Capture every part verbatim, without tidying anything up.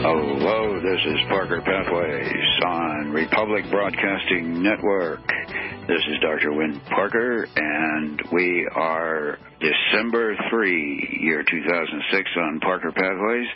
Hello, this is Parker Pathways on Republic Broadcasting Network. This is Doctor Wynn Parker, and we are December third, year two thousand six on Parker Pathways.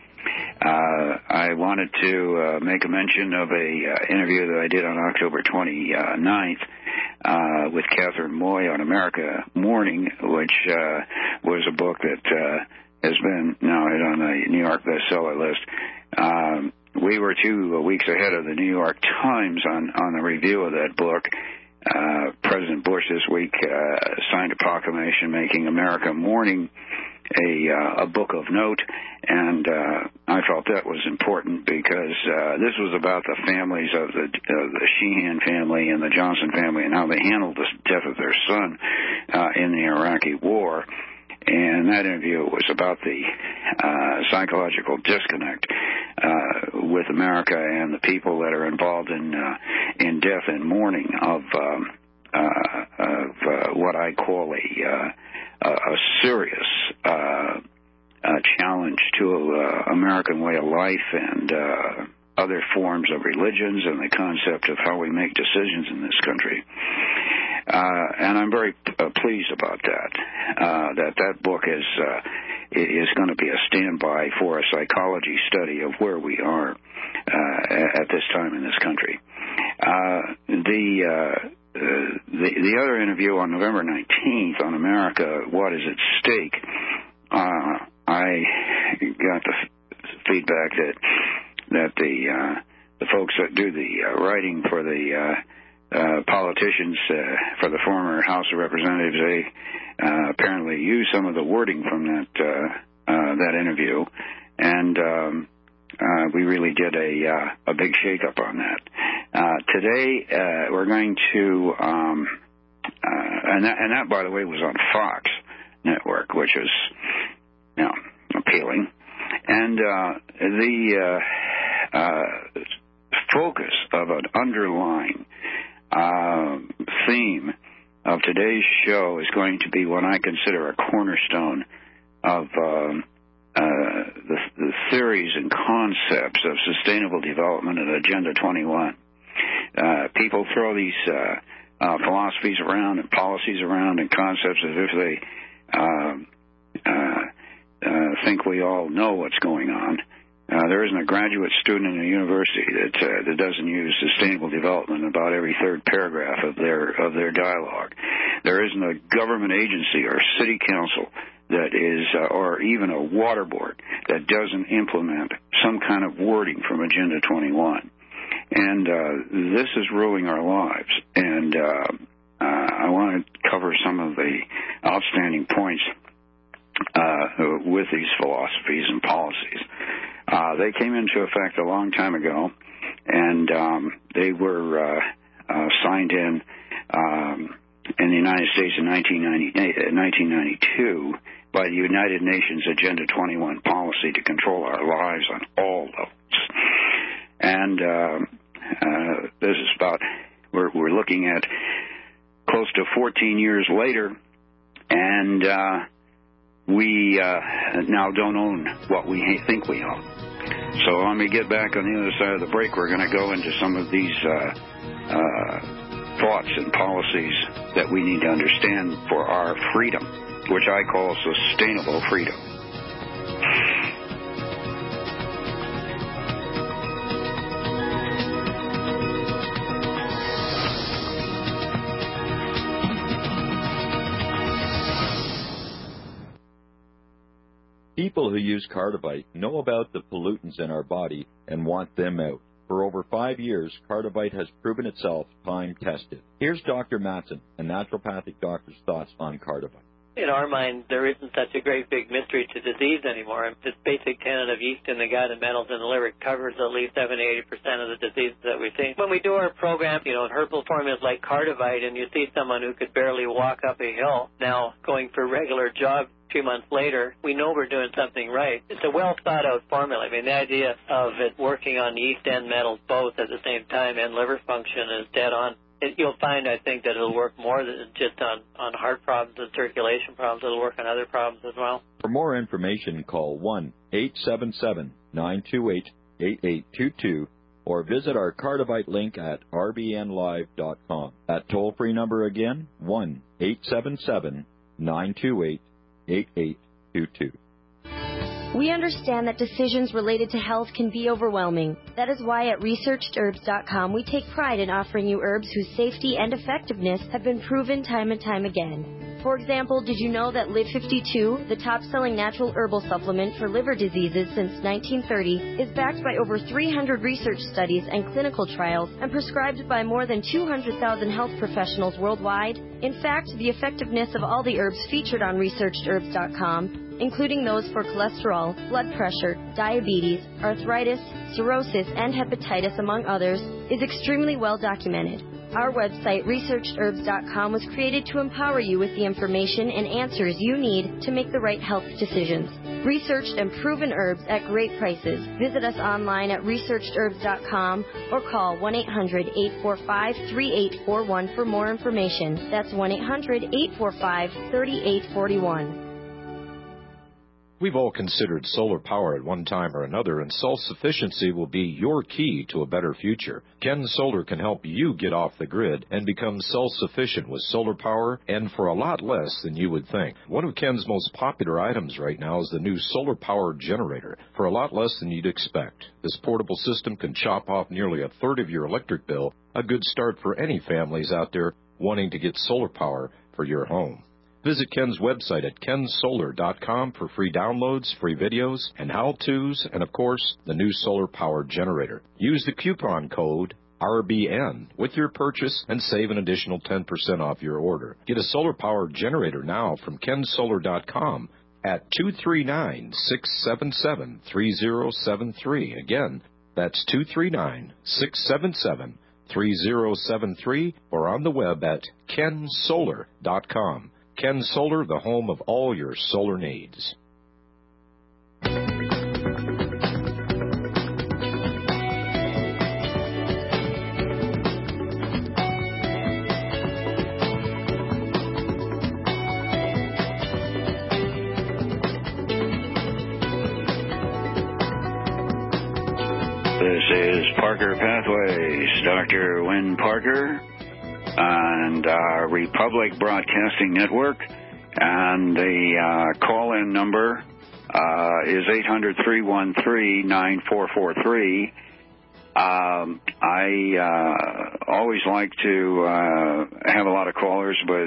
Uh, I wanted to uh, make a mention of a uh, interview that I did on October twenty-ninth uh, with Catherine Moy on America Morning, which uh, was a book that uh, has been now on the New York bestseller list. Um, we were two weeks ahead of the New York Times on, on the review of that book. Uh, President Bush this week uh, signed a proclamation making America Morning a, uh, a book of note, and uh, I felt that was important because uh, this was about the families of the, of the Sheehan family and the Johnson family and how they handled the death of their son uh, in the Iraqi war. And that interview was about the uh, psychological disconnect uh, with America and the people that are involved in uh, in death and mourning of um, uh, of uh, what I call a uh, a serious uh, uh, challenge to uh, American way of life and uh, other forms of religions and the concept of how we make decisions in this country. Uh, and I'm very uh, pleased about that, uh, that that book is uh, is going to be a standby for a psychology study of where we are uh, at this time in this country. Uh, the, uh, the the other interview on November nineteenth on America, What is at Stake, uh, I got the f- feedback that that the uh, the folks that do the uh, writing for the uh, Uh, politicians uh, for the former House of Representatives, they uh, apparently used some of the wording from that uh, uh, that interview, and um, uh, we really did a uh, a big shakeup on that. Uh, today uh, we're going to, um, uh, and that, and that by the way was on Fox Network, which is, you know, appealing, and uh, the uh, uh, focus of an underlying Uh, theme of today's show is going to be what I consider a cornerstone of uh, uh, the, the theories and concepts of sustainable development and Agenda twenty-one. Uh, people throw these uh, uh, philosophies around and policies around and concepts as if they uh, uh, uh, think we all know what's going on. Uh, there isn't a graduate student in a university that uh, that doesn't use sustainable development about every third paragraph of their of their dialogue. There isn't a government agency or city council that is, uh, or even a water board that doesn't implement some kind of wording from Agenda twenty-one. And uh, this is ruling our lives. And uh, uh, I want to cover some of the outstanding points uh, with these philosophies and policies. Uh, they came into effect a long time ago, and um, they were uh, uh, signed in um, in the United States in nineteen ninety-two by the United Nations Agenda twenty-one policy to control our lives on all levels. And uh, uh, this is about, we're, we're looking at close to fourteen years later, and uh, we uh, now don't own what we think we own. So when we get back on the other side of the break, we're going to go into some of these uh, uh, thoughts and policies that we need to understand for our freedom, which I call sustainable freedom. People who use Cardivite know about the pollutants in our body and want them out. For over five years, Cardivite has proven itself time-tested. Here's Doctor Matson, a naturopathic doctor's thoughts on Cardivite. In our mind, there isn't such a great big mystery to disease anymore. This basic tenet of yeast in the gut and metals in the liver covers at least seventy to eighty percent of the diseases that we see. When we do our program, you know, herbal formulas like Cardivite, and you see someone who could barely walk up a hill now going for a regular jog two months later, we know we're doing something right. It's a well-thought-out formula. I mean, the idea of it working on yeast and metals both at the same time and liver function is dead on. It, you'll find, I think, that it'll work more than just on, on heart problems and circulation problems. It'll work on other problems as well. For more information, call one eight seven seven, nine two eight, eight eight two two or visit our Cardivite link at r b n live dot com. That toll-free number again, one eight seven seven, nine two eight, eight eight two two. We understand that decisions related to health can be overwhelming. That is why at researched herbs dot com we take pride in offering you herbs whose safety and effectiveness have been proven time and time again. For example, did you know that Live fifty-two, the top-selling natural herbal supplement for liver diseases since nineteen thirty, is backed by over three hundred research studies and clinical trials and prescribed by more than two hundred thousand health professionals worldwide? In fact, the effectiveness of all the herbs featured on researched herbs dot com, including those for cholesterol, blood pressure, diabetes, arthritis, cirrhosis, and hepatitis, among others, is extremely well documented. Our website, researched herbs dot com, was created to empower you with the information and answers you need to make the right health decisions. Researched and proven herbs at great prices. Visit us online at researched herbs dot com or call one eight hundred, eight four five, three eight four one for more information. That's one eight hundred, eight four five, three eight four one. We've all considered solar power at one time or another, and self-sufficiency will be your key to a better future. Ken Solar can help you get off the grid and become self-sufficient with solar power, and for a lot less than you would think. One of Ken's most popular items right now is the new solar power generator, for a lot less than you'd expect. This portable system can chop off nearly a third of your electric bill, a good start for any families out there wanting to get solar power for your home. Visit Ken's website at ken solar dot com for free downloads, free videos, and how-tos, and, of course, the new solar power generator. Use the coupon code R B N with your purchase and save an additional ten percent off your order. Get a solar power generator now from ken solar dot com at two three nine, six seven seven, three zero seven three. Again, that's two three nine, six seven seven, three zero seven three, or on the web at ken solar dot com. Ken Solar, the home of all your solar needs. This is Parker Pathways, Doctor Wynn Parker, and uh, Republic Broadcasting Network, and the uh, call-in number uh, is eight hundred, three one three, nine four four three. Um, I uh, always like to uh, have a lot of callers, but uh,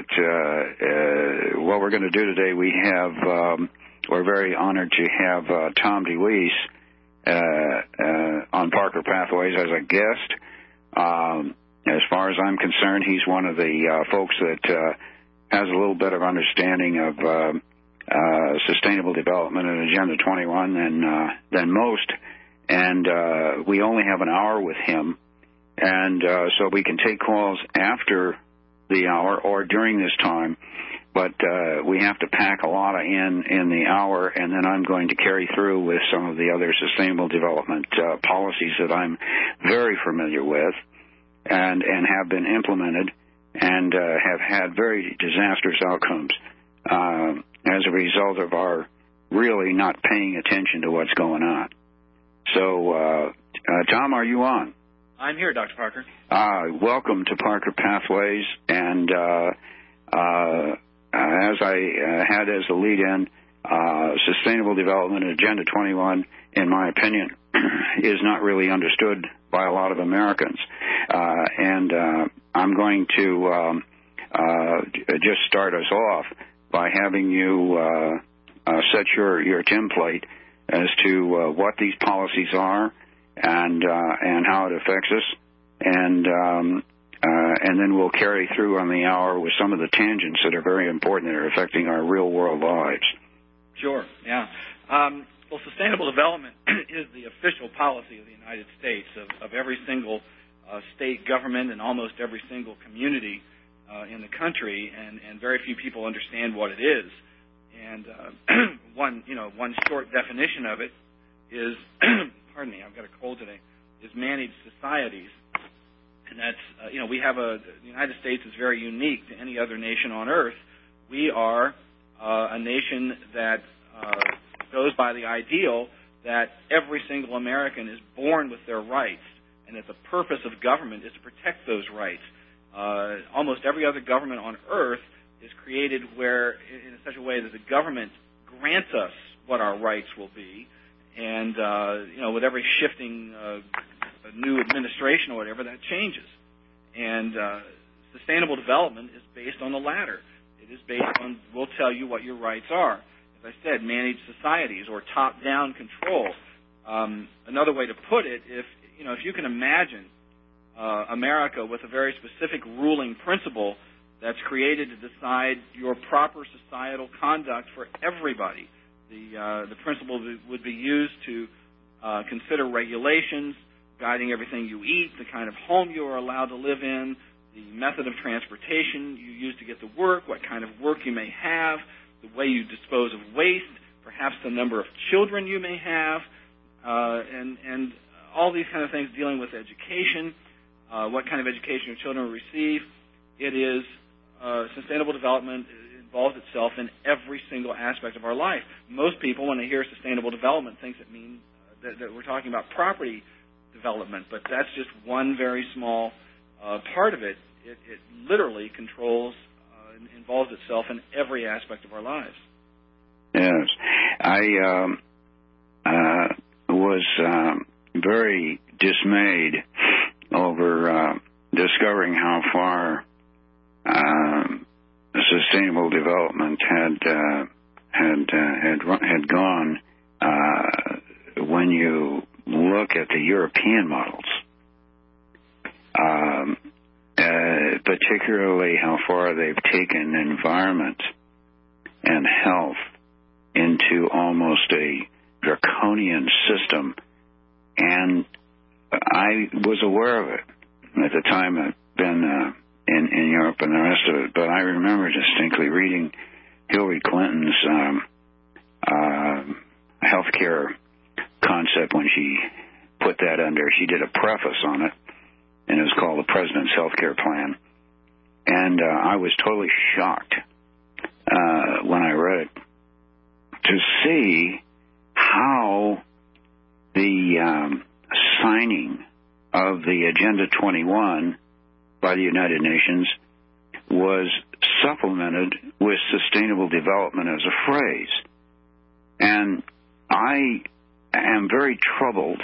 uh, what we're going to do today, we have, um, we're very honored to have uh, Tom DeWeese uh, uh, on Parker Pathways as a guest. Um, As far as I'm concerned, he's one of the uh, folks that uh, has a little bit of understanding of uh, uh, sustainable development and Agenda twenty-one than, uh, than most. And uh, we only have an hour with him. And uh, so we can take calls after the hour or during this time. But uh, we have to pack a lot of in in the hour, and then I'm going to carry through with some of the other sustainable development uh, policies that I'm very familiar with. And, and have been implemented and uh, have had very disastrous outcomes uh, as a result of our really not paying attention to what's going on. So, uh, uh, Tom, are you on? I'm here, Doctor Parker. Uh, welcome to Parker Pathways. And uh, uh, as I uh, had as a lead-in, uh, Sustainable Development Agenda twenty-one, in my opinion, is not really understood by a lot of Americans. Uh, and uh, I'm going to um, uh, just start us off by having you uh, uh, set your, your template as to uh, what these policies are and uh, and how it affects us. And um, uh, and then we'll carry through on the hour with some of the tangents that are very important that are affecting our real-world lives. Sure, yeah. Um, well, sustainable development is the official policy of the United States, of, of every single uh, state government and almost every single community uh, in the country, and, and very few people understand what it is. And uh, one, you know, one short definition of it is, pardon me, I've got a cold today, is managed societies. And that's, uh, you know, we have a, the United States is very unique to any other nation on earth. We are uh, a nation that uh, goes by the ideal that every single American is born with their rights, and that the purpose of government is to protect those rights. Uh, almost every other government on earth is created where, in such a way that the government grants us what our rights will be, and uh, you know, with every shifting uh, new administration or whatever, that changes. And uh, sustainable development is based on the latter. It is based on, we'll tell you what your rights are. As I said, managed societies or top-down control. Um, another way to put it, if you know, if you can imagine uh, America with a very specific ruling principle that's created to decide your proper societal conduct for everybody. The uh, the principle would be used to uh, consider regulations guiding everything you eat, the kind of home you are allowed to live in, the method of transportation you use to get to work, what kind of work you may have, the way you dispose of waste, perhaps the number of children you may have, uh, and and all these kind of things dealing with education, uh, what kind of education your children will receive. It is uh, sustainable development involves itself in every single aspect of our life. Most people, when they hear sustainable development, think it means uh, that, that we're talking about property development, but that's just one very small uh, part of it. It, it literally controls uh, and involves itself in every aspect of our lives. Yes. I um, uh, was um, very dismayed over uh, discovering how far um, sustainable development had uh, had uh, had had gone uh, when you look at the European models, um, uh, particularly how far they've taken environment and health into almost a draconian system. And I was aware of it at the time. I'd been uh, in, in Europe and the rest of it, but I remember distinctly reading Hillary Clinton's um, uh, health care concept when she put that under. She did a preface on it, and it was called the President's Health Care Plan. And uh, I was totally shocked uh, when I read it to see how the um, signing of the Agenda twenty-one by the United Nations was supplemented with sustainable development as a phrase. And I am very troubled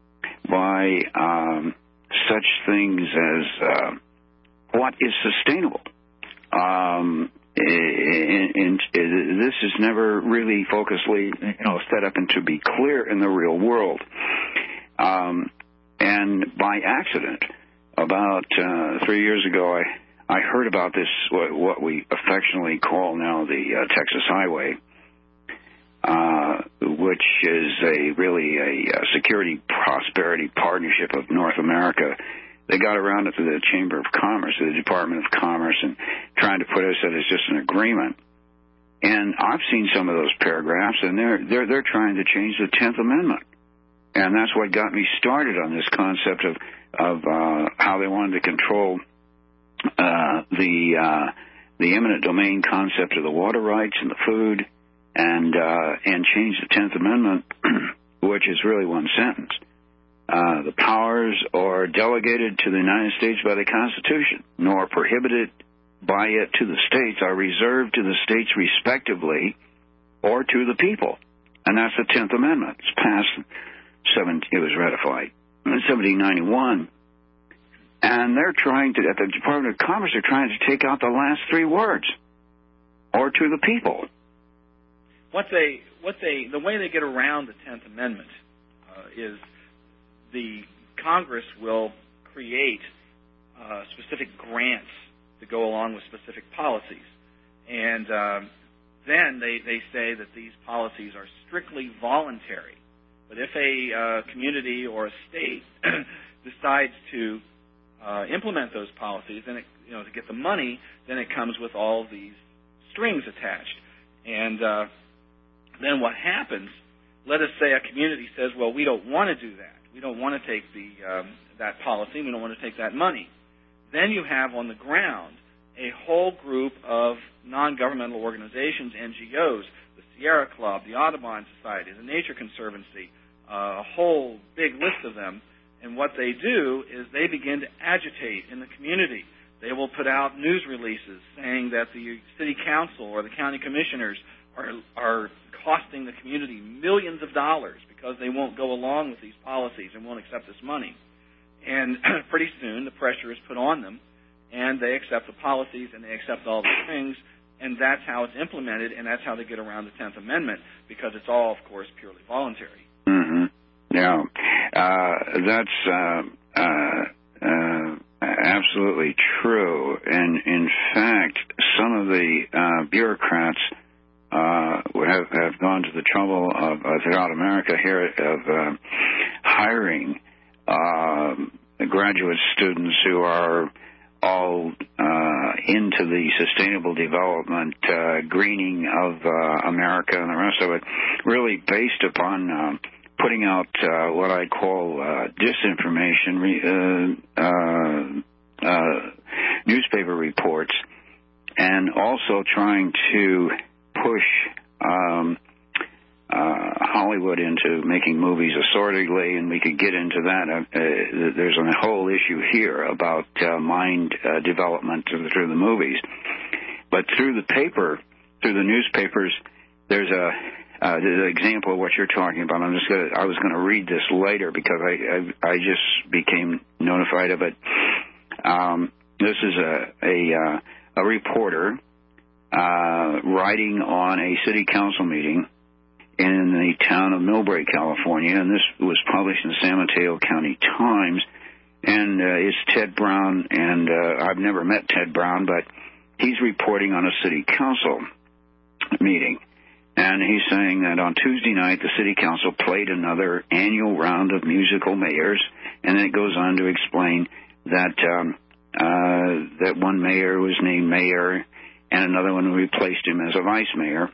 by um, such things as uh, what is sustainable. Um, and, and this is never really focusedly, you know, set up and to be clear in the real world. Um, and by accident, about uh, three years ago, I, I heard about this, what, what we affectionately call now the uh, Texas Highway, uh, which is a really a, a security prosperity partnership of North America. They got around it through the Chamber of Commerce, the Department of Commerce, and trying to put us as just an agreement. And I've seen some of those paragraphs, and they're they're they're trying to change the tenth Amendment, and that's what got me started on this concept of of uh, how they wanted to control uh, the uh, the eminent domain concept of the water rights and the food, and uh, and change the tenth Amendment, which is really one sentence. Uh, the powers are delegated to the United States by the Constitution, nor prohibited by it to the states, are reserved to the states respectively or to the people. And that's the tenth Amendment. It's passed, seven, it was ratified in seventeen ninety-one. And they're trying to, at the Department of Commerce, they're trying to take out the last three words, or to the people. What they, what they, the way they get around the tenth Amendment uh, is the Congress will create uh, specific grants to go along with specific policies. And uh, then they, they say that these policies are strictly voluntary. But if a uh, community or a state decides to uh, implement those policies, then it, you know, to get the money, then it comes with all these strings attached. And uh, then what happens, let us say a community says, well, we don't want to do that. We don't want to take the um, that policy. We don't want to take that money. Then you have on the ground a whole group of non-governmental organizations, N G Os, the Sierra Club, the Audubon Society, the Nature Conservancy, uh, a whole big list of them. And what they do is they begin to agitate in the community. They will put out news releases saying that the city council or the county commissioners are, are costing the community millions of dollars because they won't go along with these policies and won't accept this money. And pretty soon the pressure is put on them, and they accept the policies and they accept all these things, and that's how it's implemented, and that's how they get around the tenth Amendment, because it's all, of course, purely voluntary. Mm-hmm. Yeah. Uh, that's uh, uh, uh, absolutely true. And, in fact, some of the uh, bureaucrats uh, have, have gone to the trouble of, uh, throughout America here, of uh, hiring uh, graduate students who are all uh, into the sustainable development, uh, greening of uh, America and the rest of it, really based upon uh, putting out uh, what I call uh, disinformation, uh, uh, uh, newspaper reports, and also trying to push um, uh, Hollywood into making movies assortedly, and we could get into that. Uh, uh, there's a whole issue here about uh, mind uh, development through the movies. But through the paper, through the newspapers, there's a uh, the example of what you're talking about. I'm just gonna, I was going to read this later because I, I I just became notified of it. Um, this is a a, uh, a reporter uh, writing on a city council meeting in the town of Millbrae, California, and this was published in the San Mateo County Times. And uh, it's Ted Brown, and uh, I've never met Ted Brown, but he's reporting on a city council meeting. And he's saying that on Tuesday night, the city council played another annual round of musical mayors, and then it goes on to explain that um, uh, that one mayor was named mayor, and another one replaced him as a vice mayor.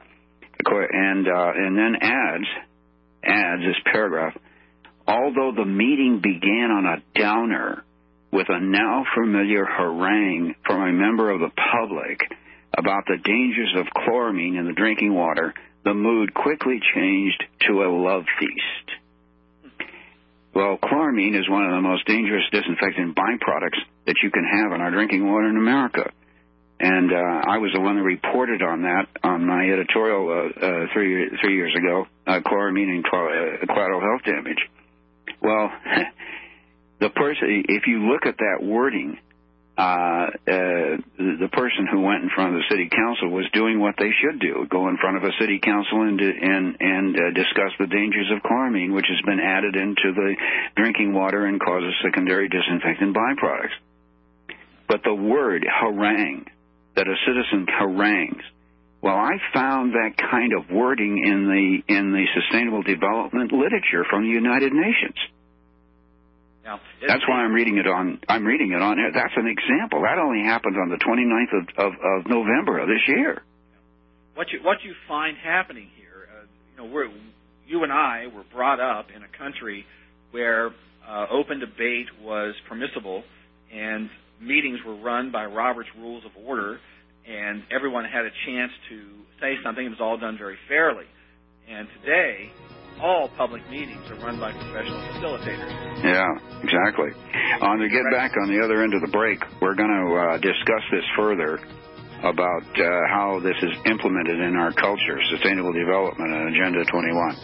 And uh, and then adds, adds this paragraph, although the meeting began on a downer with a now familiar harangue from a member of the public about the dangers of chloramine in the drinking water, the mood quickly changed to a love feast. Well, chloramine is one of the most dangerous disinfectant byproducts that you can have in our drinking water in America. And uh, I was the one that reported on that on my editorial uh, uh, three three years ago, uh, chloramine and uh, collateral health damage. Well, the person, if you look at that wording, uh, uh, the person who went in front of the city council was doing what they should do: go in front of a city council and and and uh, discuss the dangers of chloramine, which has been added into the drinking water and causes secondary disinfectant byproducts. But the word harangue, that a citizen harangues. Well, I found that kind of wording in the in the sustainable development literature from the United Nations. Now, that's why I'm reading it on. I'm reading it on. That's an example. That only happened on the twenty-ninth of, of, of November of this year. What you what you find happening here, uh, you know, we're, you and I were brought up in a country where uh, open debate was permissible, and meetings were run by Robert's Rules of Order, and everyone had a chance to say something. It was all done very fairly. And today, all public meetings are run by professional facilitators. Yeah, exactly. On to get back on the other end of the break, we're going to uh, discuss this further about uh, how this is implemented in our culture, sustainable development and Agenda twenty-one.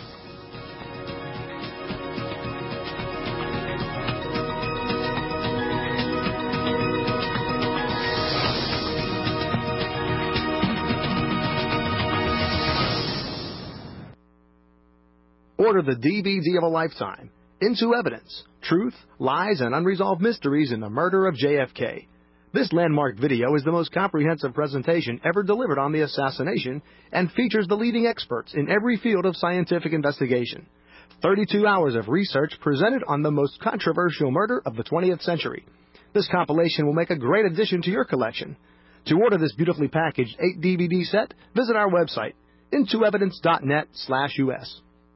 Order the D V D of a lifetime, Into Evidence, Truth, Lies, and Unresolved Mysteries in the Murder of J F K. This landmark video is the most comprehensive presentation ever delivered on the assassination and features the leading experts in every field of scientific investigation. thirty-two hours of research presented on the most controversial murder of the twentieth century. This compilation will make a great addition to your collection. To order this beautifully packaged eight D V D set, visit our website, into evidence dot net slash U S.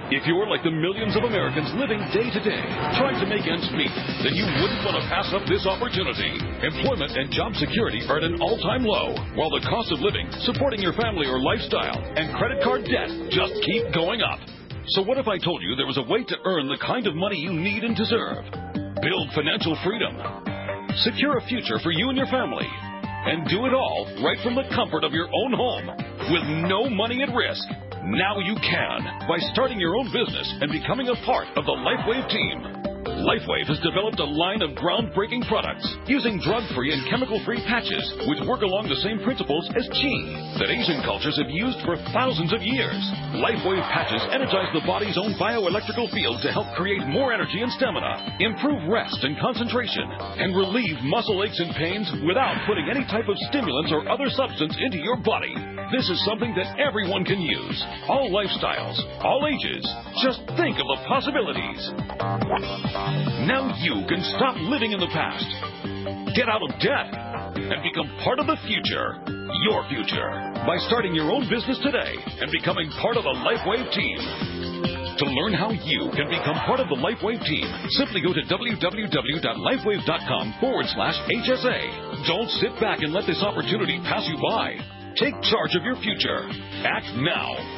If you're like the millions of Americans living day to day, trying to make ends meet, then you wouldn't want to pass up this opportunity. Employment and job security are at an all-time low, while the cost of living, supporting your family or lifestyle, and credit card debt just keep going up. So what if I told you there was a way to earn the kind of money you need and deserve? Build financial freedom. Secure a future for you and your family. And do it all right from the comfort of your own home with no money at risk. Now you can by starting your own business and becoming a part of the LifeWave team. LifeWave has developed a line of groundbreaking products using drug-free and chemical-free patches which work along the same principles as qi that Asian cultures have used for thousands of years. LifeWave patches energize the body's own bioelectrical field to help create more energy and stamina, improve rest and concentration, and relieve muscle aches and pains without putting any type of stimulants or other substance into your body. This is something that everyone can use. All lifestyles, all ages. Just think of the possibilities. Now you can stop living in the past, get out of debt, and become part of the future, your future, by starting your own business today and becoming part of the LifeWave team. To learn how you can become part of the LifeWave team, simply go to www.lifewave.com forward slash HSA. Don't sit back and let this opportunity pass you by. Take charge of your future. Act now.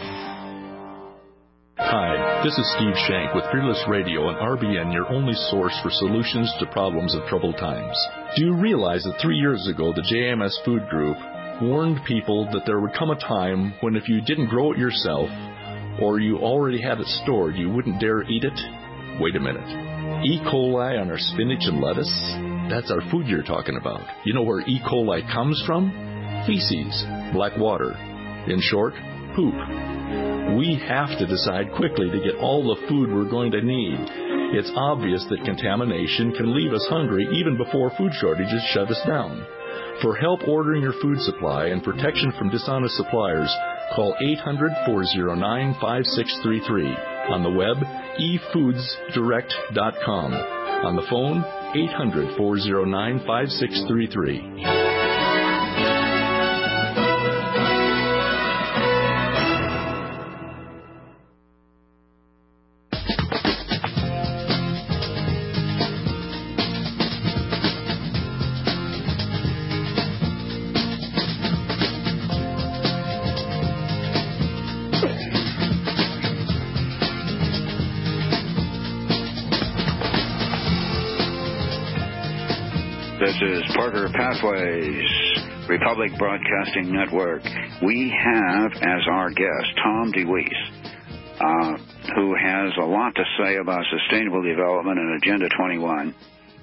Hi, this is Steve Shank with Fearless Radio and R B N, your only source for solutions to problems of troubled times. Do you realize that three years ago the J M S Food Group warned people that there would come a time when if you didn't grow it yourself or you already had it stored, you wouldn't dare eat it? Wait a minute. E. coli on our spinach and lettuce? That's our food you're talking about. You know where E. coli comes from? Feces, black water. In short, poop. We have to decide quickly to get all the food we're going to need. It's obvious that contamination can leave us hungry even before food shortages shut us down. For help ordering your food supply and protection from dishonest suppliers, call eight hundred, four oh nine, five six three three. On the web, e foods direct dot com. On the phone, eight hundred, four oh nine, five six three three. This is Parker Pathways, Republic Broadcasting Network. We have as our guest Tom DeWeese, uh, who has a lot to say about sustainable development and Agenda twenty-one.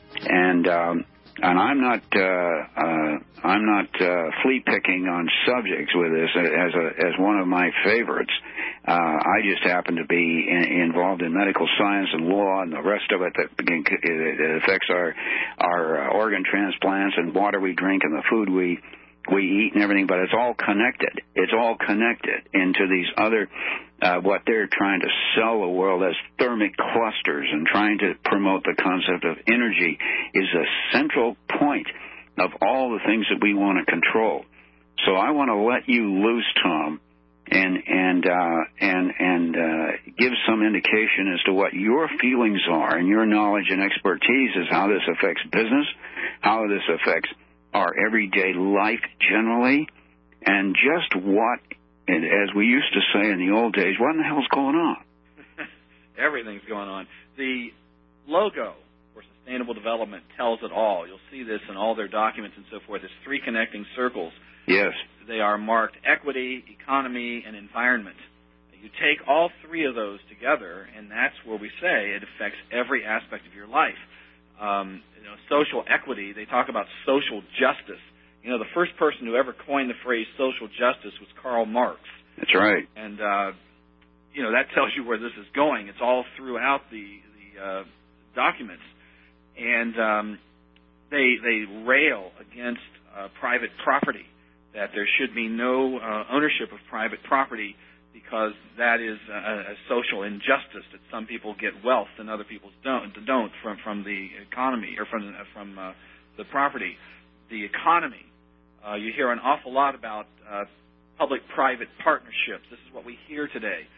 And um, and I'm not uh, uh, I'm not uh, flea picking on subjects with this as a, as one of my favorites. Uh, I just happen to be in, involved in medical science and law and the rest of it that, that affects our our organ transplants and water we drink and the food we we eat and everything. But it's all connected. It's all connected into these other uh, what they're trying to sell the world as thermic clusters and trying to promote the concept of energy is a central point of all the things that we want to control. So I want to let you loose, Tom, and and uh, and and uh, give some indication as to what your feelings are and your knowledge and expertise is how this affects business, how this affects our everyday life generally, and just what, as we used to say in the old days, what in the hell's going on? Everything's going on. The logo for Sustainable Development tells it all. You'll see this in all their documents and so forth. There's three connecting circles. Yes. They are marked equity, economy, and environment. You take all three of those together, and that's where we say it affects every aspect of your life. Um, you know, social equity, they talk about social justice. You know, the first person who ever coined the phrase social justice was Karl Marx. That's right. And, uh, you know, that tells you where this is going. It's all throughout the, the uh, documents. And um, they, they rail against uh, private property, that there should be no uh, ownership of private property because that is a, a social injustice, that some people get wealth and other people don't don't from from the economy or from from uh, the property. The economy, uh, you hear an awful lot about uh, public-private partnerships. This is what we hear today,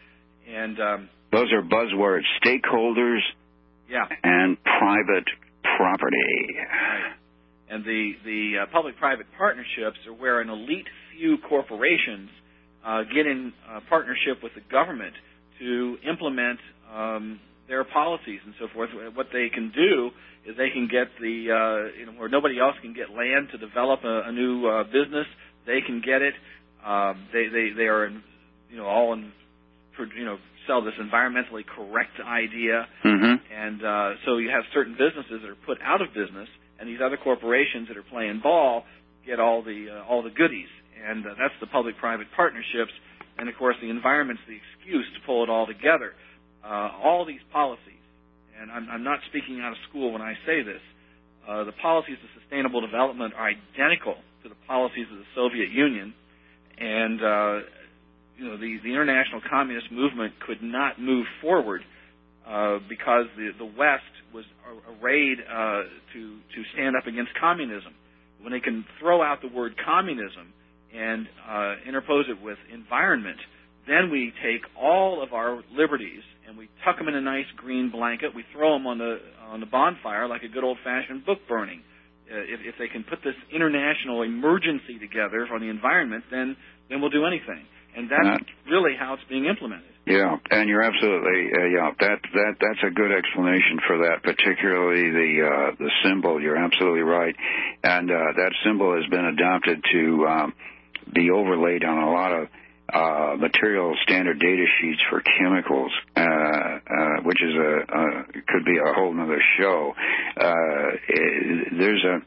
And um, those are buzzwords: stakeholders, yeah, and private property. Right. And the the uh, public-private partnerships are where an elite few corporations uh, get in uh, partnership with the government to implement um, their policies and so forth. What they can do is they can get the uh, you know where nobody else can get land to develop a, a new uh, business. They can get it. Um, they they they are in, you know all in you know sell this environmentally correct idea, mm-hmm. and uh, so you have certain businesses that are put out of business, and these other corporations that are playing ball get all the uh, all the goodies, and uh, that's the public-private partnerships. And of course, the environment's the excuse to pull it all together. Uh, all these policies, and I'm, I'm not speaking out of school when I say this. Uh, the policies of sustainable development are identical to the policies of the Soviet Union, and uh, you know the, the international communist movement could not move forward uh, because the the West was arrayed uh, to to stand up against communism. When they can throw out the word communism and uh, interpose it with environment, then we take all of our liberties and we tuck them in a nice green blanket. We throw them on the on the bonfire like a good old-fashioned book burning. Uh, if, if they can put this international emergency together for the environment, then then we'll do anything. And that's uh, really how it's being implemented. Yeah, and you're absolutely uh, yeah. That that that's a good explanation for that, particularly the uh, the symbol. You're absolutely right, and uh, that symbol has been adopted to um, be overlaid on a lot of uh, material standard data sheets for chemicals, uh, uh, which is a, a could be a whole other show. Uh, it, there's a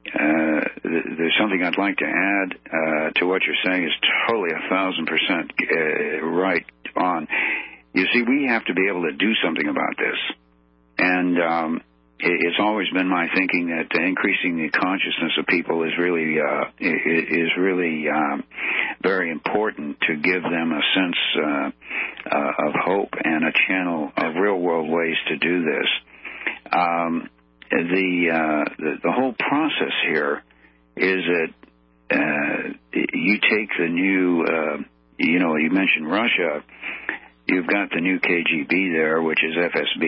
Uh, there's something I'd like to add uh, to what you're saying. Is totally a thousand percent uh, right on. You see, we have to be able to do something about this, and um, it, it's always been my thinking that increasing the consciousness of people is really uh, is really um, very important to give them a sense uh, uh, of hope and a channel of real world ways to do this. Um, The, uh, the the whole process here is that uh, you take the new, uh, you know, you mentioned Russia. You've got the new K G B there, which is F S B.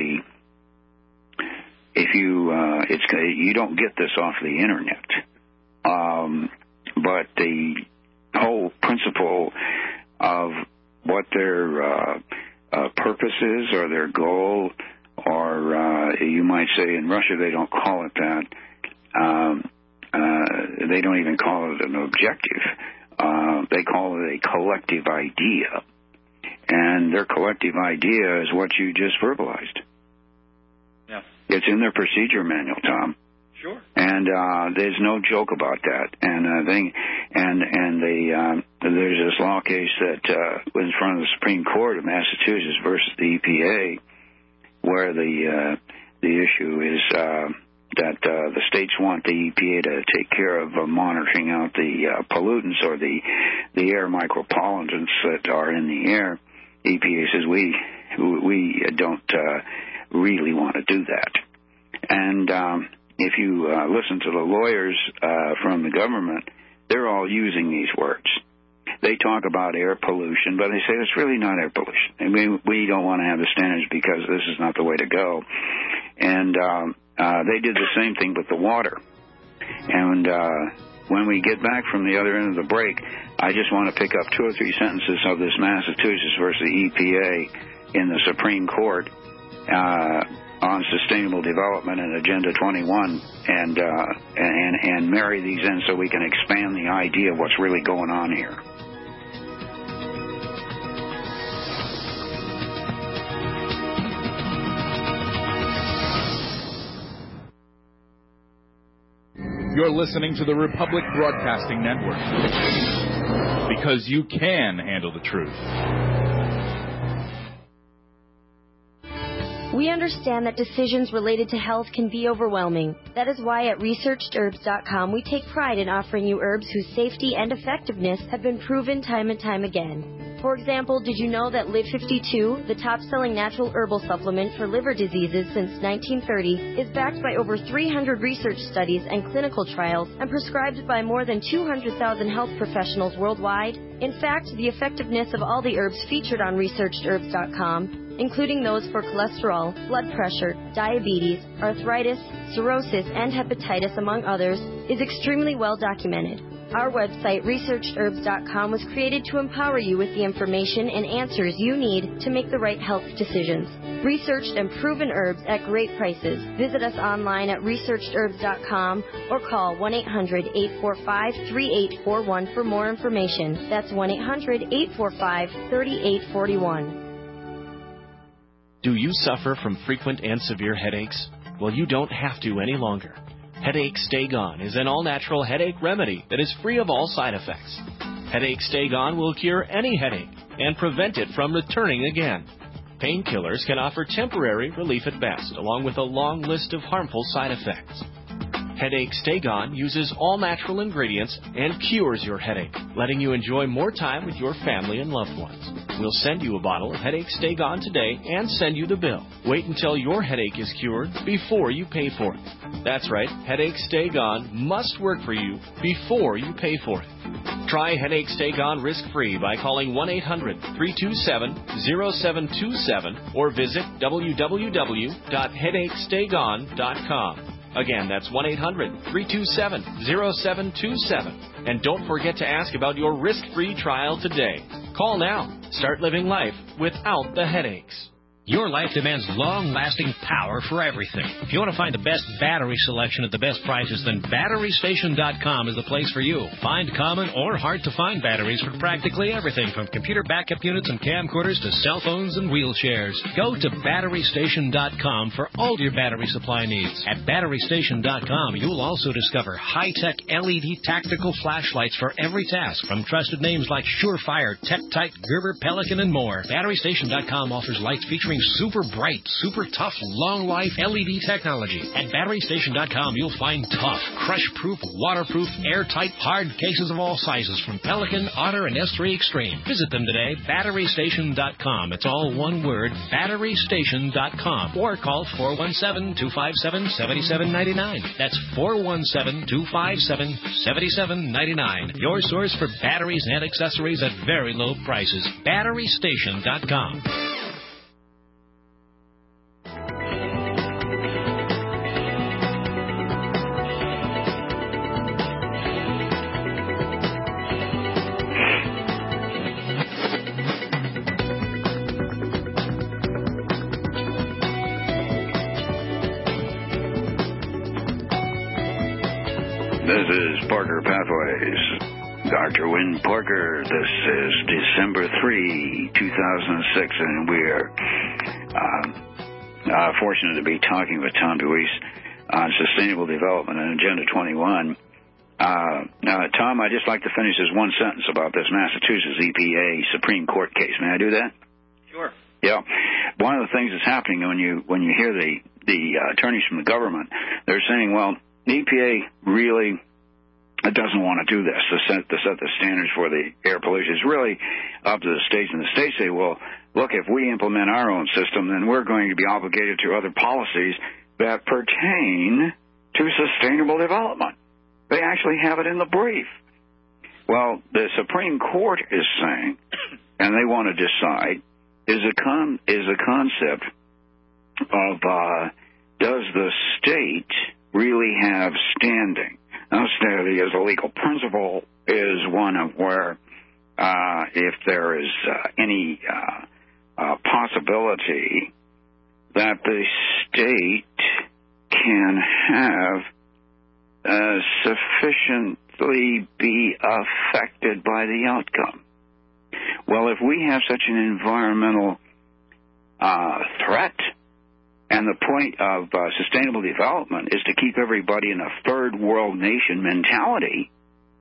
If you, uh, it's you don't get this off the internet, um, but the whole principle of what their uh, uh, purpose is or their goal. Or uh, you might say in Russia they don't call it that. Um, uh, they don't even call it an objective. Uh, they call it a collective idea. And their collective idea is what you just verbalized. Yeah. It's in their procedure manual, Tom. Sure. And uh, there's no joke about that. And uh, they, and and the um, there's this law case that uh, was in front of the Supreme Court of Massachusetts versus the E P A, where the uh, the issue is uh, that uh, the states want the E P A to take care of uh, monitoring out the uh, pollutants or the the air micropollutants that are in the air. E P A says we we don't uh, really want to do that. And um, if you uh, listen to the lawyers uh, from the government, they're all using these words. They talk about air pollution, but they say it's really not air pollution. I mean, we don't want to have the standards because this is not the way to go. And um, uh, they did the same thing with the water. And uh, when we get back from the other end of the break, I just want to pick up two or three sentences of this Massachusetts versus E P A in the Supreme Court uh, on sustainable development and Agenda twenty-one, and, uh, and and marry these in so we can expand the idea of what's really going on here. You're listening to the Republic Broadcasting Network, because you can handle the truth. We understand that decisions related to health can be overwhelming. That is why at researched herbs dot com we take pride in offering you herbs whose safety and effectiveness have been proven time and time again. For example, did you know that Live fifty-two, the top-selling natural herbal supplement for liver diseases since nineteen thirty, is backed by over three hundred research studies and clinical trials and prescribed by more than two hundred thousand health professionals worldwide? In fact, the effectiveness of all the herbs featured on researched herbs dot com, including those for cholesterol, blood pressure, diabetes, arthritis, cirrhosis, and hepatitis, among others, is extremely well documented. Our website, researched herbs dot com, was created to empower you with the information and answers you need to make the right health decisions. Researched and proven herbs at great prices. Visit us online at researched herbs dot com or call one eight hundred, eight four five, three eight four one for more information. That's one eight hundred, eight four five, three eight four one. Do you suffer from frequent and severe headaches? Well, you don't have to any longer. Headache Stay Gone is an all-natural headache remedy that is free of all side effects. Headache Stay Gone will cure any headache and prevent it from returning again. Painkillers can offer temporary relief at best, along with a long list of harmful side effects. Headache Stay Gone uses all-natural ingredients and cures your headache, letting you enjoy more time with your family and loved ones. We'll send you a bottle of Headache Stay Gone today and send you the bill. Wait until your headache is cured before you pay for it. That's right, Headache Stay Gone must work for you before you pay for it. Try Headache Stay Gone risk-free by calling one eight hundred, three two seven, zero seven two seven or visit w w w dot headache stay gone dot com. Again, that's one eight hundred, three two seven, zero seven two seven. And don't forget to ask about your risk-free trial today. Call now. Start living life without the headaches. Your life demands long-lasting power for everything. If you want to find the best battery selection at the best prices, then battery station dot com is the place for you. Find common or hard-to-find batteries for practically everything, from computer backup units and camcorders to cell phones and wheelchairs. Go to battery station dot com for all your battery supply needs. At battery station dot com, you'll also discover high-tech L E D tactical flashlights for every task, from trusted names like Surefire, TechTite, Gerber, Pelican, and more. battery station dot com offers lights featuring super bright, super tough, long-life L E D technology. At battery station dot com, you'll find tough, crush-proof, waterproof, airtight, hard cases of all sizes from Pelican, Otter, and S three Extreme. Visit them today, battery station dot com. It's all one word, battery station dot com. Or call four one seven, two five seven, seven seven nine nine. That's four one seven, two five seven, seven seven nine nine. Your source for batteries and accessories at very low prices. battery station dot com. This is Parker Pathways. Doctor Wynn Parker. This is December third, two thousand six, and we are uh, uh, fortunate to be talking with Tom DeWeese on sustainable development and Agenda twenty-one. Uh, now, Tom, I'd just like to finish this one sentence about this Massachusetts E P A Supreme Court case. May I do that? Sure. Yeah. One of the things that's happening when you when you hear the the uh, attorneys from the government, they're saying, well, the E P A really doesn't want to do this to set, to set the standards for the air pollution. It's really up to the states, and the states say, well, look, if we implement our own system, then we're going to be obligated to other policies that pertain to sustainable development. They actually have it in the brief. Well, the Supreme Court is saying, and they want to decide, is a, con- is a concept of uh, does the state really have standing? Now, standing as a legal principle is one of where uh, if there is uh, any uh, uh, possibility that the state can have uh, sufficiently be affected by the outcome. Well, if we have such an environmental uh, threat, and the point of uh, sustainable development is to keep everybody in a third world nation mentality,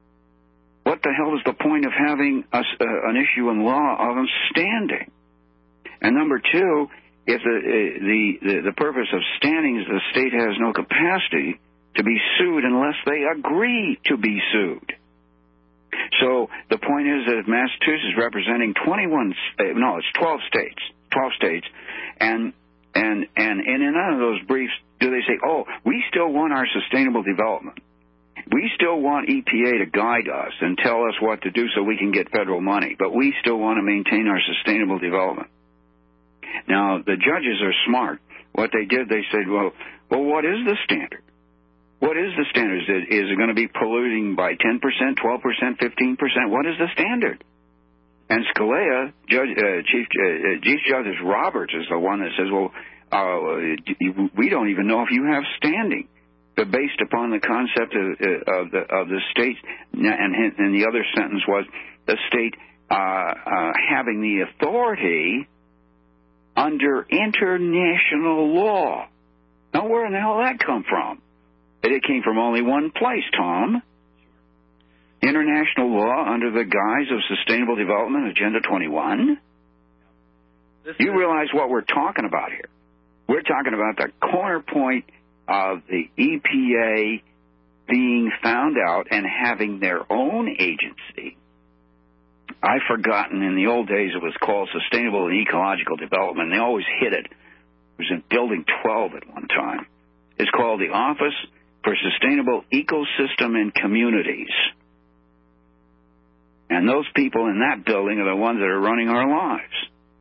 what the hell is the point of having a, uh, an issue in law of standing? And number two, if the, the, the, the purpose of standing is the state has no capacity to be sued unless they agree to be sued. So the point is that Massachusetts is representing twenty-one, no, it's twelve states, twelve states, and and and, and in none of those briefs do they say, oh, we still want our sustainable development. We still want E P A to guide us and tell us what to do so we can get federal money, but we still want to maintain our sustainable development. Now, the judges are smart. What they did, they said, well, well, what is the standard? What is the standard? Is it, is it going to be polluting by ten percent, twelve percent, fifteen percent? What is the standard? And Scalia, Judge, uh, Chief, uh, Chief Justice Roberts is the one that says, well, uh, we don't even know if you have standing. But based upon the concept of, of the of the state, and, and the other sentence was the state uh, uh, having the authority under international law. Now, where in the hell did that come from? It came from only one place, Tom. International law under the guise of Sustainable Development Agenda twenty-one. You realize what we're talking about here. We're talking about the corner point of the E P A being found out and having their own agency. I've forgotten, in the old days it was called Sustainable and Ecological Development. They always hid it. It was in Building twelve at one time. It's called the Office for Sustainable Ecosystem and Communities. And those people in that building are the ones that are running our lives.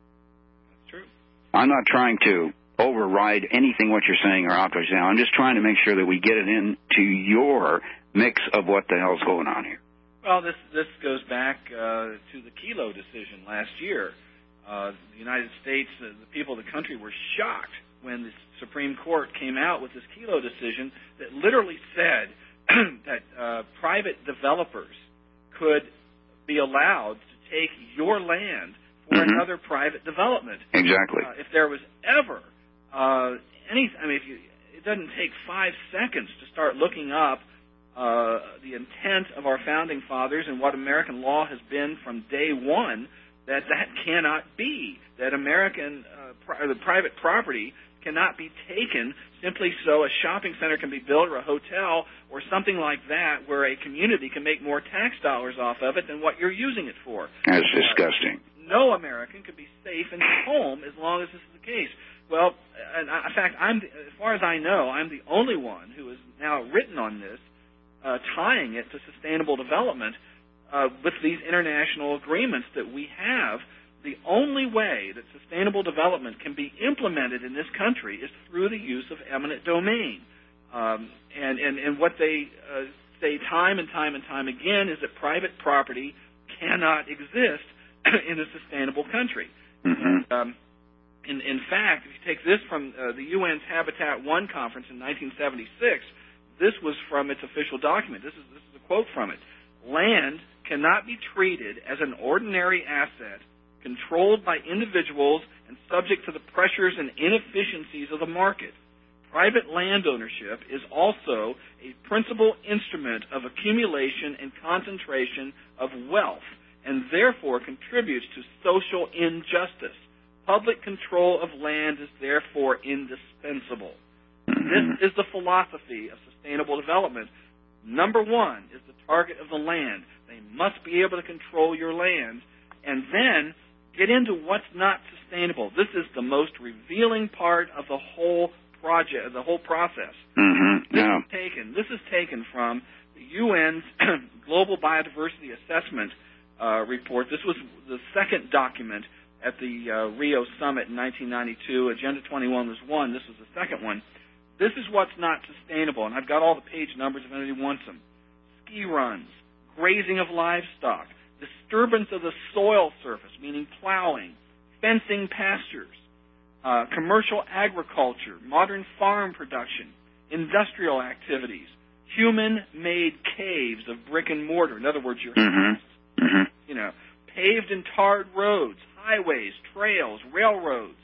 That's true. I'm not trying to override anything what you're saying or opt now. I'm just trying to make sure that we get it into your mix of what the hell's going on here. Well, this this goes back uh, to the Kelo decision last year. Uh, the United States, uh, the people of the country were shocked when the Supreme Court came out with this Kelo decision that literally said that uh, private developers could be allowed to take your land for mm-hmm. another private development. Exactly. Uh, if there was ever uh, any, I mean, if you, it doesn't take five seconds to start looking up uh, the intent of our founding fathers and what American law has been from day one, that that cannot be. That American uh, pri- the private property cannot be taken simply so a shopping center can be built or a hotel or something like that where a community can make more tax dollars off of it than what you're using it for. That's disgusting. Uh, no American could be safe in his home as long as this is the case. Well, and I, in fact, I'm the, as far as I know, I'm the only one who has now written on this, uh, tying it to sustainable development uh, with these international agreements that we have. The only way that sustainable development can be implemented in this country is through the use of eminent domain. Um, and, and, and what they uh, say time and time and time again is that private property cannot exist in a sustainable country. Mm-hmm. Um, in, in fact, if you take this from uh, the U N's Habitat one conference in nineteen seventy-six, this was from its official document. This is, this is a quote from it. Land cannot be treated as an ordinary asset controlled by individuals and subject to the pressures and inefficiencies of the market. Private land ownership is also a principal instrument of accumulation and concentration of wealth and therefore contributes to social injustice. Public control of land is therefore indispensable. This is the philosophy of sustainable development. Number one is the target of the land. They must be able to control your land and then get into what's not sustainable. This is the most revealing part of the whole project, the whole process. Mm-hmm. This Yeah. is taken. This is taken from the U N's Global Biodiversity Assessment uh, report. This was the second document at the uh, Rio Summit in nineteen ninety-two. Agenda twenty-one was one. This was the second one. This is what's not sustainable, and I've got all the page numbers if anybody wants them. Ski runs, grazing of livestock, disturbance of the soil surface, meaning plowing, fencing pastures, uh, commercial agriculture, modern farm production, industrial activities, human-made caves of brick and mortar. In other words, your mm-hmm. house, mm-hmm. you know, paved and tarred roads, highways, trails, railroads,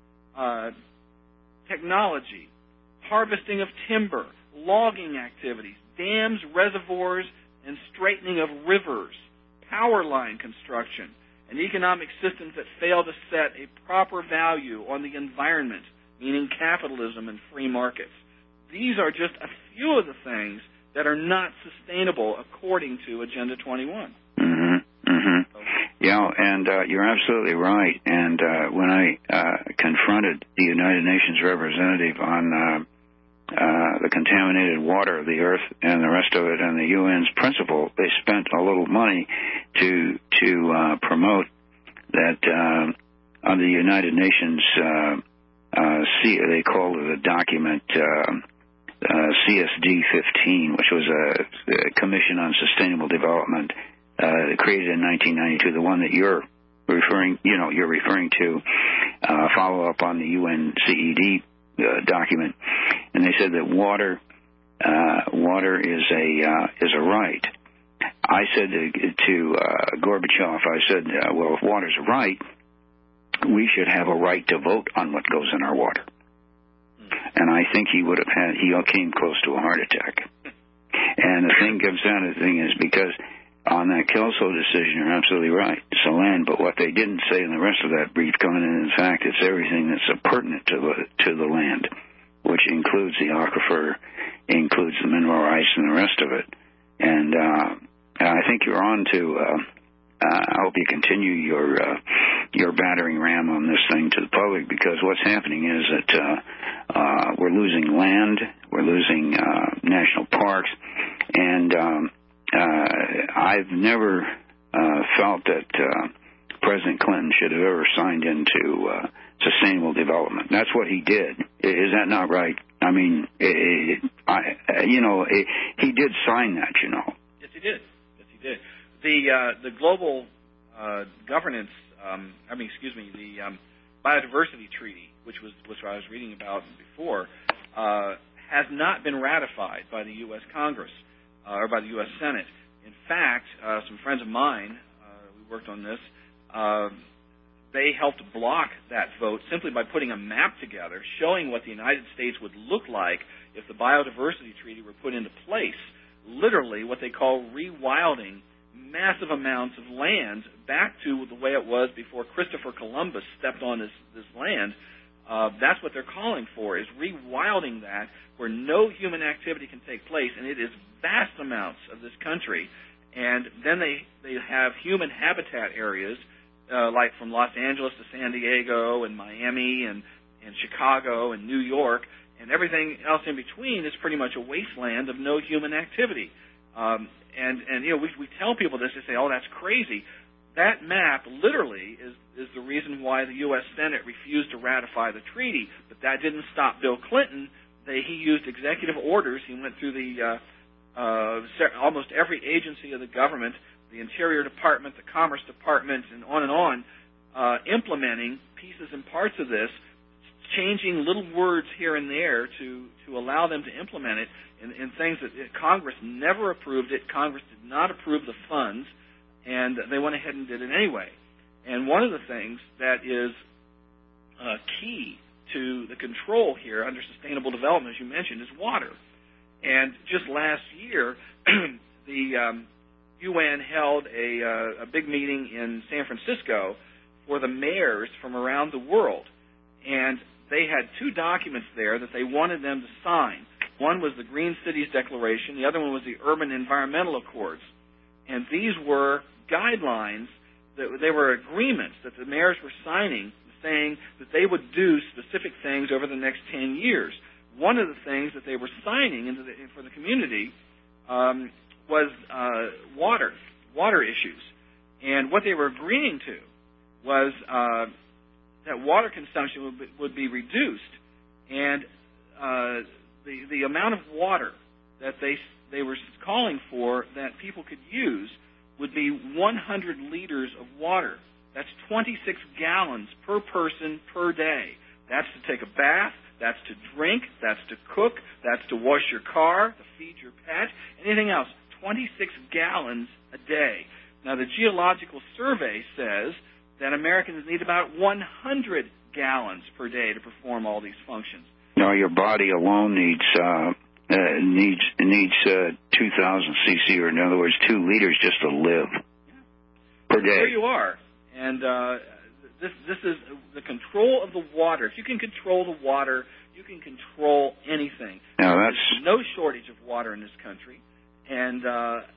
uh, technology, harvesting of timber, logging activities, dams, reservoirs, and straightening of rivers, power line construction, and economic systems that fail to set a proper value on the environment, meaning capitalism and free markets. These are just a few of the things that are not sustainable according to Agenda twenty-one. Mm-hmm. Mm-hmm. Yeah, and uh, you're absolutely right. And uh, when I uh, confronted the United Nations representative on uh, uh, the contaminated water of the earth and the rest of it, and the U N's principle, they spent a little money to to uh, promote that uh, under the United Nations, uh, uh, C, they called it a document. Uh, Uh, C S D fifteen, which was a, a Commission on Sustainable Development, uh, created in nineteen ninety-two. The one that you're referring, you know, you're referring to, uh, follow up on the U N C E D uh, document, and they said that water, uh, water is a uh, is a right. I said to, to uh, Gorbachev, I said, uh, well, if water's a right, we should have a right to vote on what goes in our water. And I think he would have had, he came close to a heart attack. And the thing comes down to the thing is because on that Kelso decision, you're absolutely right. It's a land, but what they didn't say in the rest of that brief comment, in fact, it's everything that's pertinent to the, to the land, which includes the aquifer, includes the mineral rights and the rest of it. And uh, I think you're on to, uh, uh, I hope you continue your uh, your battering ram on this thing to the public, because what's happening is that uh, uh, we're losing land, we're losing uh, national parks, and um, uh, I've never uh, felt that uh, President Clinton should have ever signed into uh, sustainable development. That's what he did. Is that not right? I mean, it, it, I, you know, it, he did sign that, you know. Yes, he did. Yes, he did. The uh, the global uh, governance, um, I mean, excuse me, the um, biodiversity treaty, which was which I was reading about before, uh, has not been ratified by the U S Congress uh, or by the U S Senate. In fact, uh, some friends of mine, uh, we worked on this. Uh, they helped block that vote simply by putting a map together showing what the United States would look like if the biodiversity treaty were put into place. Literally, what they call rewilding massive amounts of land back to the way it was before Christopher Columbus stepped on this, this land. Uh, that's what they're calling for, is rewilding that where no human activity can take place, and it is vast amounts of this country. And then they, they have human habitat areas, uh, like from Los Angeles to San Diego and Miami and, and Chicago and New York, and everything else in between is pretty much a wasteland of no human activity. Um, and, and, you know, we, we tell people this, they say, oh, that's crazy. That map literally is, is the reason why the U S Senate refused to ratify the treaty, but that didn't stop Bill Clinton. They, he used executive orders. He went through the uh, uh, almost every agency of the government, the Interior Department, the Commerce Department, and on and on, uh, implementing pieces and parts of this, changing little words here and there to, to allow them to implement it in, in things that Congress never approved it. Congress did not approve the funds, and they went ahead and did it anyway. And one of the things that is uh, key to the control here under sustainable development, as you mentioned, is water. And just last year, the um, U N held a, uh, a big meeting in San Francisco for the mayors from around the world. And they had two documents there that they wanted them to sign. One was the Green Cities Declaration. The other one was the Urban Environmental Accords. And these were guidelines, that they were agreements that the mayors were signing, saying that they would do specific things over the next ten years. One of the things that they were signing into the, for the community um, was uh, water, water issues. And what they were agreeing to was uh, that water consumption would be, would be reduced, and uh, the the amount of water that they they were calling for that people could use would be one hundred liters of water. That's twenty-six gallons per person per day. That's to take a bath, that's to drink, that's to cook, that's to wash your car, to feed your pet, anything else. twenty-six gallons a day. Now, the Geological Survey says that Americans need about one hundred gallons per day to perform all these functions. No, your body alone needs uh, uh, needs needs uh, two thousand cc, or in other words, two liters just to live yeah. per day. There you are, and uh, this this is the control of the water. If you can control the water, you can control anything. Now that's There's no shortage of water in this country, and uh,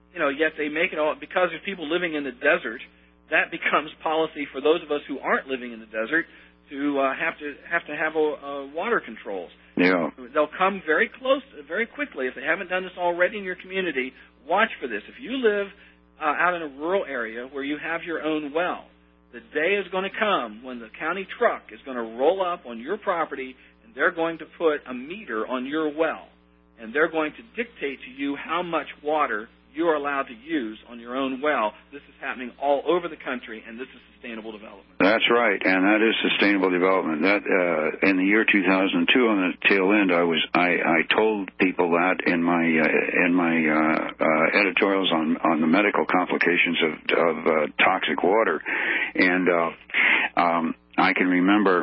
you know, yet they make it all, because there's people living in the desert, that becomes policy for those of us who aren't living in the desert to uh, have to have to have a, uh, water controls. Yeah. They'll come very close, very quickly. If they haven't done this already in your community, watch for this. If you live uh, out in a rural area where you have your own well, the day is going to come when the county truck is going to roll up on your property and they're going to put a meter on your well, and they're going to dictate to you how much water you're allowed to use on your own well. This is happening all over the country, and this is sustainable development. That's right, and that is sustainable development. That uh, in the year two thousand two, on the tail end, I was I, I told people that in my uh, in my uh, uh, editorials on on the medical complications of of uh, toxic water, and uh, um, I can remember.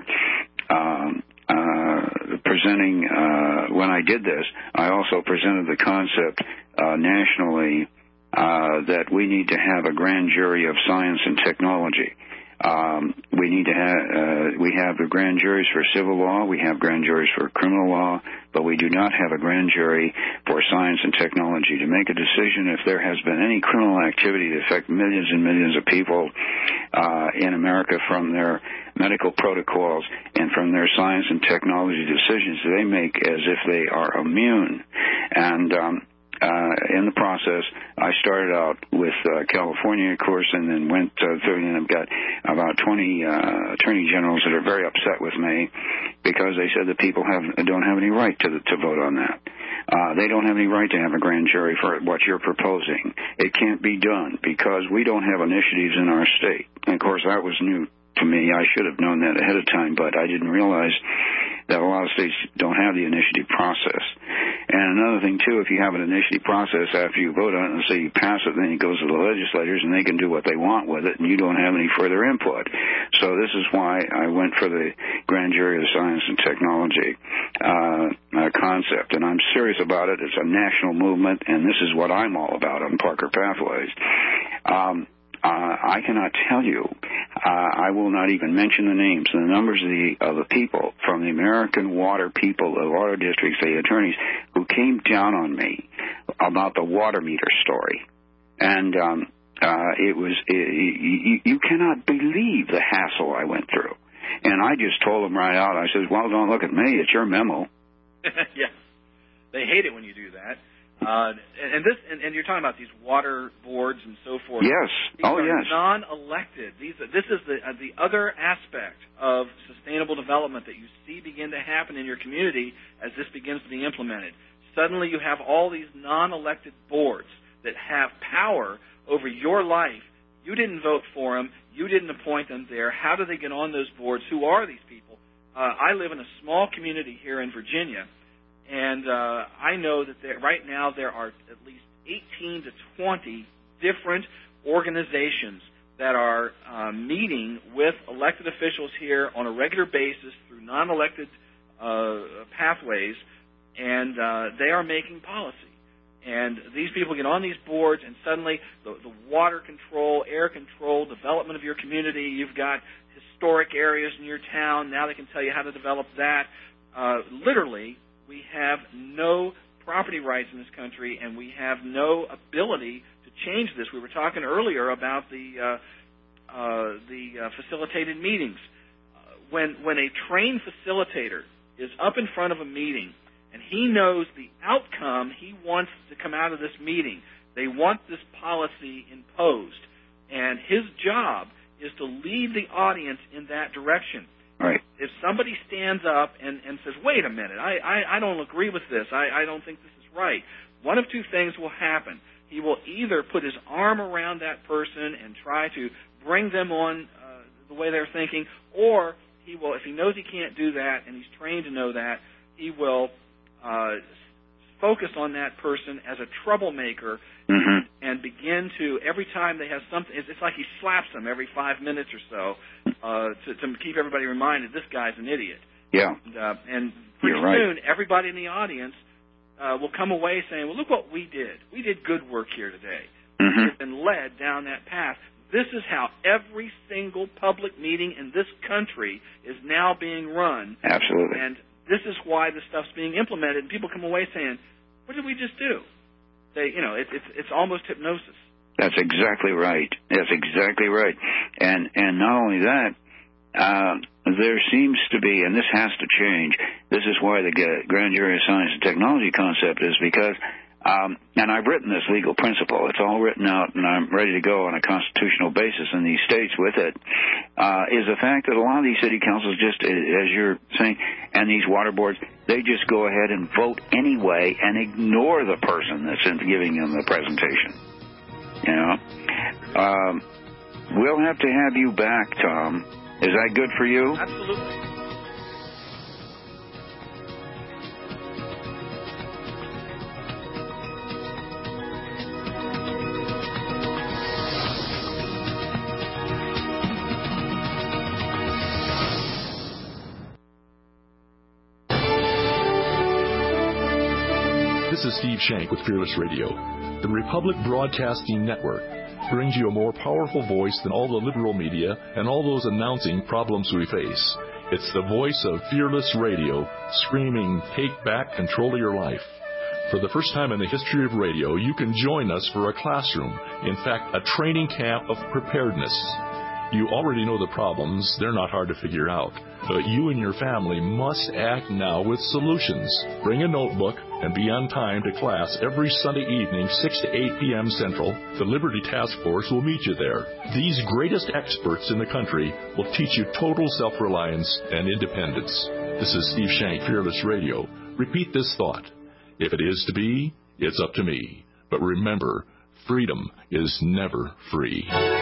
Um, Uh, presenting, uh, when I did this, I also presented the concept uh, nationally uh, that we need to have a grand jury of science and technology. Um, we need to have, uh, we have the grand juries for civil law, we have grand juries for criminal law, but we do not have a grand jury for science and technology to make a decision if there has been any criminal activity that affect millions and millions of people uh, in America from their medical protocols and from their science and technology decisions they make as if they are immune. And um, uh, in the process, I started out with uh, California, of course, and then went uh, through, and I've got about twenty uh, attorney generals that are very upset with me because they said that people have don't have any right to to vote on that. Uh, they don't have any right to have a grand jury for what you're proposing. It can't be done because we don't have initiatives in our state. And of course, that was new to me. I should have known that ahead of time, but I didn't realize that a lot of states don't have the initiative process. And another thing, too, if you have an initiative process after you vote on it and say you pass it, then it goes to the legislators and they can do what they want with it, and you don't have any further input. So this is why I went for the grand jury of science and technology uh, uh, concept. And I'm serious about it. It's a national movement, and this is what I'm all about on Parker Pathways. Um, Uh, I cannot tell you. Uh, I will not even mention the names, the numbers of the, of the people from the American Water people, the water districts, the attorneys, who came down on me about the water meter story. And um, uh, it was, it, you, you cannot believe the hassle I went through. And I just told them right out, I said, well, don't look at me. It's your memo. Yeah. They hate it when you do that. Uh, and, and this, and, and you're talking about these water boards and so forth. Yes. These oh, are yes. non-elected. These, this is the uh, the other aspect of sustainable development that you see begin to happen in your community as this begins to be implemented. Suddenly, you have all these non-elected boards that have power over your life. You didn't vote for them. You didn't appoint them there. How do they get on those boards? Who are these people? Uh, I live in a small community here in Virginia. And uh, I know that there, right now there are at least eighteen to twenty different organizations that are uh, meeting with elected officials here on a regular basis through non-elected uh, pathways, and uh, they are making policy. And these people get on these boards, and suddenly the, the water control, air control, development of your community, you've got historic areas in your town, now they can tell you how to develop that. Uh, literally, we have no property rights in this country, and we have no ability to change this. We were talking earlier about the uh, uh, the uh, facilitated meetings. Uh, when when a trained facilitator is up in front of a meeting and he knows the outcome he wants to come out of this meeting, they want this policy imposed, and his job is to lead the audience in that direction. Right. If somebody stands up and, and says, wait a minute, I, I, I don't agree with this, I, I don't think this is right, one of two things will happen. He will either put his arm around that person and try to bring them on uh, the way they're thinking, or he will, if he knows he can't do that and he's trained to know that, he will uh, focus on that person as a troublemaker mm-hmm. and begin to, every time they have something, it's, it's like he slaps them every five minutes or so uh, to, to keep everybody reminded this guy's an idiot. Yeah. And, uh, and pretty You're right. soon, everybody in the audience uh, will come away saying, well, look what we did. We did good work here today. Mm-hmm. We've been led down that path. This is how every single public meeting in this country is now being run. Absolutely. And this is why this stuff's being implemented, and people come away saying, what did we just do? they, you know, it, it's it's almost hypnosis. That's exactly right. That's exactly right. And and not only that, uh, there seems to be, and this has to change. This is why the grand jury of science and technology concept is because. Um, and I've written this legal principle. It's all written out, and I'm ready to go on a constitutional basis in these states with it, uh, is the fact that a lot of these city councils just, as you're saying, and these water boards, they just go ahead and vote anyway and ignore the person that's in giving them the presentation. You know? Um, we'll have to have you back, Tom. Is that good for you? Absolutely. This is Steve Shank with Fearless Radio. The Republic Broadcasting Network brings you a more powerful voice than all the liberal media and all those announcing problems we face. It's the voice of Fearless Radio, screaming, take back control of your life. For the first time in the history of radio, you can join us for a classroom, in fact, a training camp of preparedness. You already know the problems. They're not hard to figure out. But you and your family must act now with solutions. Bring a notebook and be on time to class every Sunday evening, six to eight p.m. Central. The Liberty Task Force will meet you there. These greatest experts in the country will teach you total self-reliance and independence. This is Steve Shank, Fearless Radio. Repeat this thought. If it is to be, it's up to me. But remember, freedom is never free.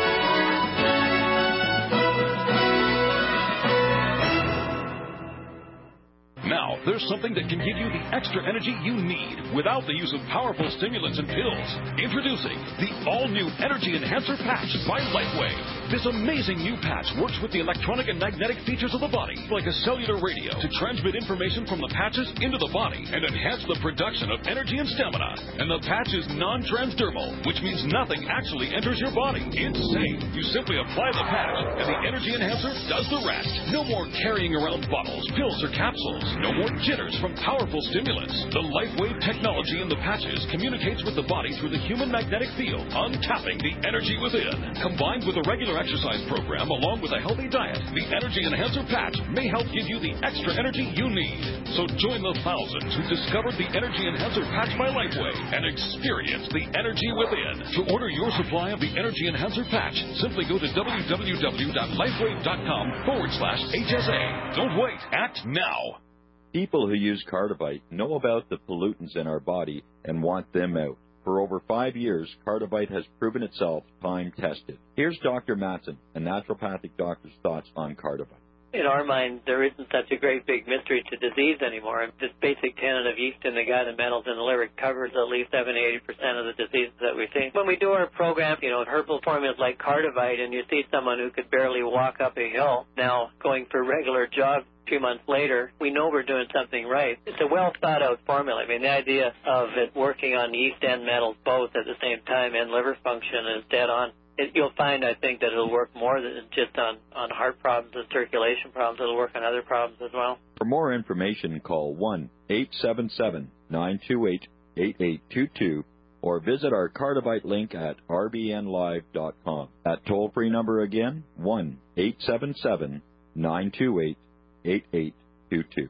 Now, there's something that can give you the extra energy you need without the use of powerful stimulants and pills. Introducing the all-new Energy Enhancer Patch by LifeWave. This amazing new patch works with the electronic and magnetic features of the body, like a cellular radio, to transmit information from the patches into the body and enhance the production of energy and stamina. And the patch is non-transdermal, which means nothing actually enters your body. Insane. You simply apply the patch, and the Energy Enhancer does the rest. No more carrying around bottles, pills, or capsules. No more jitters from powerful stimulants. The LifeWave technology in the patches communicates with the body through the human magnetic field, untapping the energy within. Combined with a regular exercise program along with a healthy diet, the Energy Enhancer Patch may help give you the extra energy you need. So join the thousands who discovered the Energy Enhancer Patch by LifeWave and experience the energy within. To order your supply of the Energy Enhancer Patch, simply go to www.lifewave.com forward slash HSA. Don't wait. Act now. People who use Cardivite know about the pollutants in our body and want them out. For over five years, Cardivite has proven itself time-tested. Here's Doctor Matson, a naturopathic doctor's thoughts on Cardivite. In our mind, there isn't such a great big mystery to disease anymore. This basic tenet of yeast in the gut and metals in the liver covers at least seventy to eighty percent of the diseases that we see. When we do our program, you know, in herbal formulas like Cardivite, and you see someone who could barely walk up a hill now going for a regular jog two months later, we know we're doing something right. It's a well-thought-out formula. I mean, the idea of it working on yeast and metals both at the same time and liver function is dead on. It, you'll find, I think, that it'll work more than just on, on heart problems and circulation problems. It'll work on other problems as well. For more information, call one eight seven seven, nine two eight, eight eight two two or visit our Cardivite link at r b n live dot com. That toll-free number again, one eight seven seven, nine two eight, eight eight two two.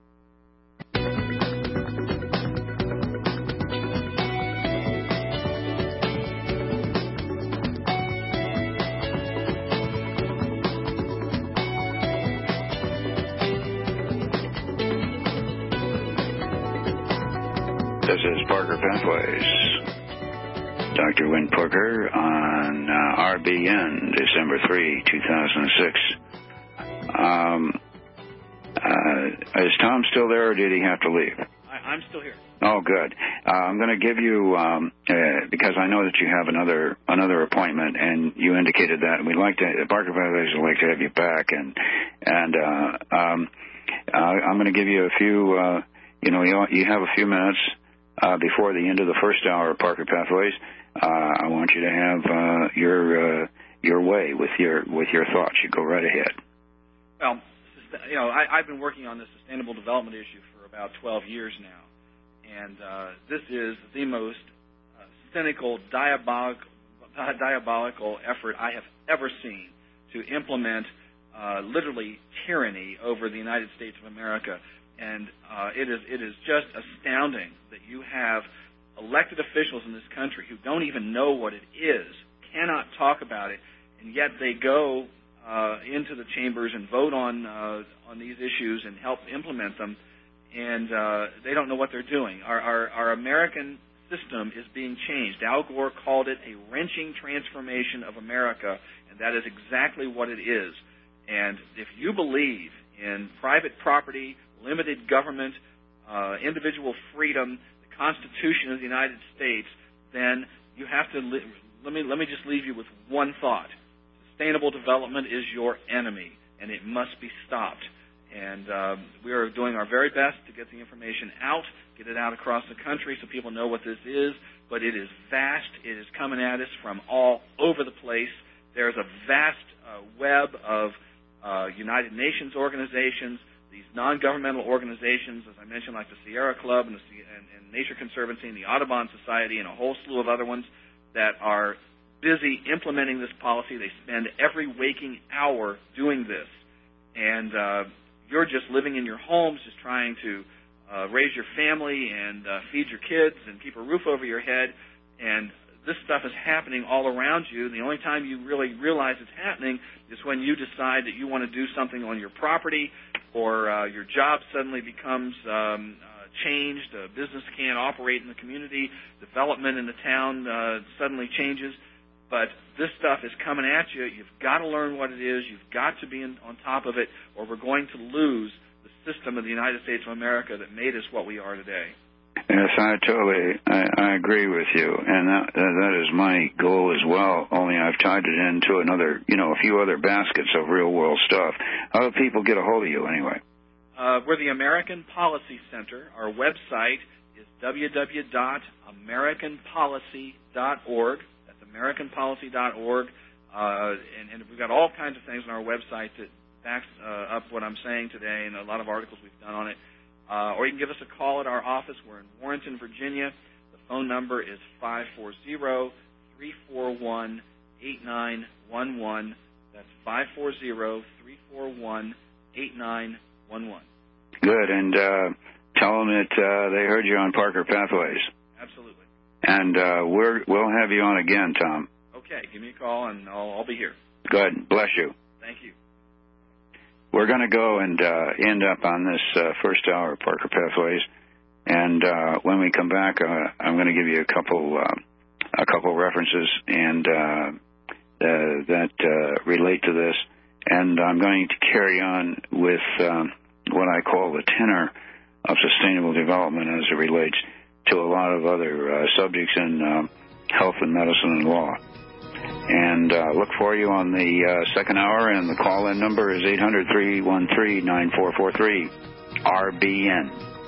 This is Parker Pathways. Doctor Wynn Parker on uh, R B N, December third, two thousand six. Um, uh, is Tom still there, or did he have to leave? I, I'm still here. Oh, good. Uh, I'm going to give you, um, uh, because I know that you have another another appointment, and you indicated that. We'd like to, Parker Pathways would like to have you back, and and uh, um, uh, I'm going to give you a few, uh, you know, you, you have a few minutes. Uh, before the end of the first hour of Parker Pathways, uh, I want you to have uh, your uh, your way with your with your thoughts. You go right ahead. Well, you know, I, I've been working on the sustainable development issue for about twelve years now, and uh, this is the most cynical, diabolical, diabolical effort I have ever seen to implement uh, literally tyranny over the United States of America. And uh, it is it is just astounding that you have elected officials in this country who don't even know what it is, cannot talk about it, and yet they go uh, into the chambers and vote on uh, on these issues and help implement them, and uh, they don't know what they're doing. Our, our, our American system is being changed. Al Gore called it a wrenching transformation of America, and that is exactly what it is. And if you believe in private property, limited government, uh, individual freedom, the Constitution of the United States, then you have to li- let me let me just leave you with one thought: sustainable development is your enemy, and it must be stopped. And um, we are doing our very best to get the information out, get it out across the country so people know what this is. But it is vast. It is coming at us from all over the place. There's a vast uh, web of uh, United Nations organizations, these non-governmental organizations, as I mentioned, like the Sierra Club and, the, and, and Nature Conservancy and the Audubon Society and a whole slew of other ones that are busy implementing this policy. They spend every waking hour doing this. And uh, you're just living in your homes, just trying to uh, raise your family and uh, feed your kids and keep a roof over your head. And this stuff is happening all around you. The only time you really realize it's happening is when you decide that you want to do something on your property, or uh, your job suddenly becomes um, uh, changed, a business can't operate in the community, development in the town uh, suddenly changes. But this stuff is coming at you. You've got to learn what it is. You've got to be in, on top of it, or we're going to lose the system of the United States of America that made us what we are today. Yes, I totally, I, I agree with you, and that, that is my goal as well, only I've tied it into another, you know, a few other baskets of real-world stuff. How do people get a hold of you anyway? Uh, we're the American Policy Center. Our website is w w w dot american policy dot org. That's american policy dot org, uh, and, and we've got all kinds of things on our website that backs uh, up what I'm saying today, and a lot of articles we've done on it. Uh, or you can give us a call at our office. We're in Warrenton, Virginia. The phone number is five four zero, three four one, eight nine one one. That's five four zero, three four one, eight nine one one. Good, and uh, tell them that uh, they heard you on Parker Pathways. Absolutely. And uh, we're, we'll have you on again, Tom. Okay, give me a call, and I'll, I'll be here. Good. Bless you. Thank you. We're going to go and uh, end up on this uh, first hour of Parker Pathways, and uh, when we come back, uh, I'm going to give you a couple uh, a couple references and uh, uh, that uh, relate to this, and I'm going to carry on with um, what I call the tenor of sustainable development as it relates to a lot of other uh, subjects in uh, health and medicine and law. And uh, look for you on the uh, second hour, and the call-in number is eight hundred, three one three, nine four four three, R B N.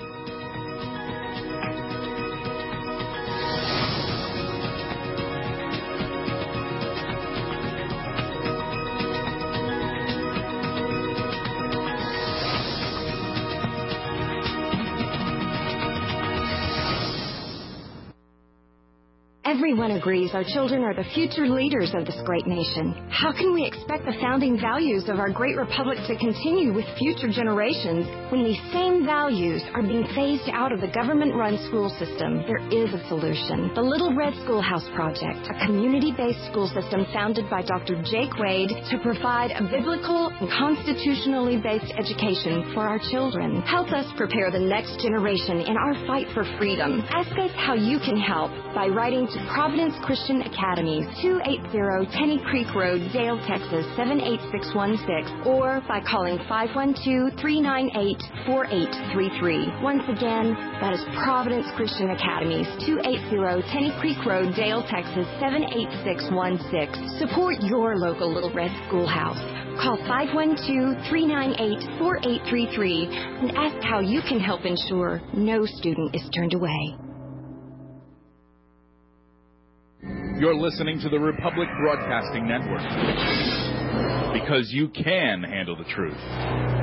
Everyone agrees our children are the future leaders of this great nation. How can we expect the founding values of our great republic to continue with future generations when these same values are being phased out of the government-run school system? There is a solution. The Little Red Schoolhouse Project, a community-based school system founded by Doctor Jake Wade to provide a biblical and constitutionally based education for our children. Help us prepare the next generation in our fight for freedom. Ask us how you can help by writing to Providence Christian Academy, two eighty Tenny Creek Road, Dale, Texas, seven eight six one six, or by calling five one two, three nine eight, four eight three three. Once again, that is Providence Christian Academy, two eighty Tenny Creek Road, Dale, Texas, seven eight six one six. Support your local Little Red Schoolhouse. Call five one two, three nine eight, four eight three three and ask how you can help ensure no student is turned away. You're listening to the Republic Broadcasting Network, because you can handle the truth.